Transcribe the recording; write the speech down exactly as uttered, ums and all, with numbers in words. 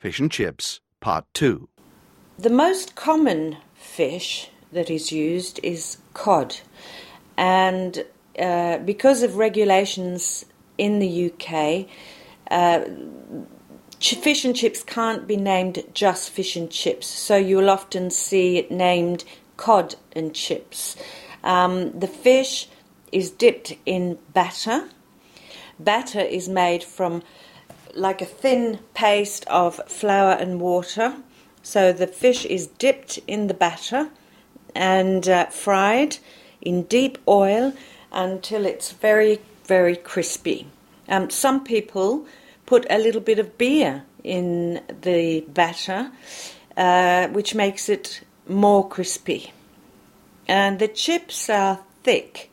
Fish and Chips, Part two. The most common fish that is used is cod, and uh, because of regulations in the U K, uh, ch- fish and chips can't be named just fish and chips, so you'll often see it named cod and chips. Um, the fish is dipped in batter. Batter is made from like a thin paste of flour and water. So the fish is dipped in the batter and uh, fried in deep oil until it's very, very crispy. Um, some people put a little bit of beer in the batter, uh, which makes it more crispy. And the chips are thick